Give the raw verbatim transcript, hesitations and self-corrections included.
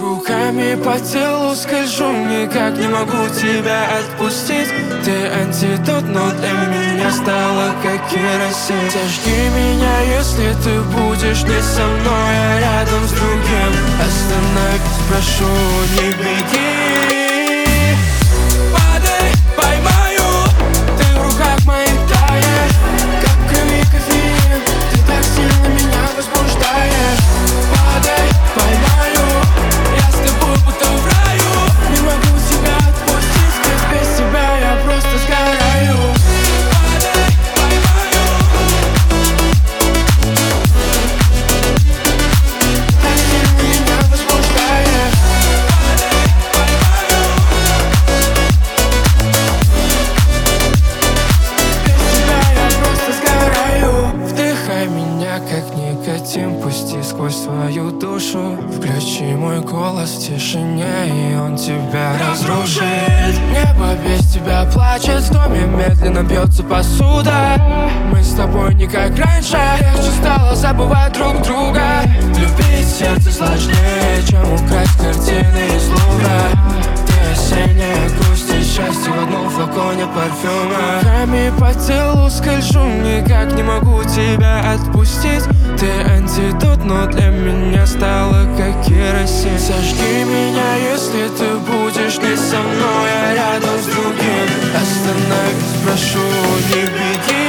Руками по телу скольжу, никак не могу тебя отпустить. Ты антидот, но для меня стала как керосин. Зажги меня, если ты будешь не со мной, а рядом с другим. Остановись, прошу, не беги. Падай, поймаю, ты в руках моих таешь, капками кофеин. Ты так сильно меня возбуждаешь. Падай, поймаю, я с тобой будто в раю. Не могу тебя отпустить, ведь без тебя я просто сгораю. Падай, поймаю, так сильно меня возбуждаешь. Падай, поймаю, без тебя я просто сгораю. Вдыхай меня как никотин, пусти сквозь свою душу. Включи мой голос в тишине, и он тебя разрушит. Небо без тебя плачет, в доме медленно бьется посуда. Мы с тобой не как раньше, легче стало забывать друг друга. Любить сердце сложнее, чем украсть картины из Лувра. Ты осенняя грусть и счастье в одном флаконе парфюма. Руками по телу скольжу, никак не могу тебя отпустить. Ты антидот, но для меня стала как керосин. Зажги меня, если ты будешь не со мной, а рядом с другим. Остановись, прошу, не беги.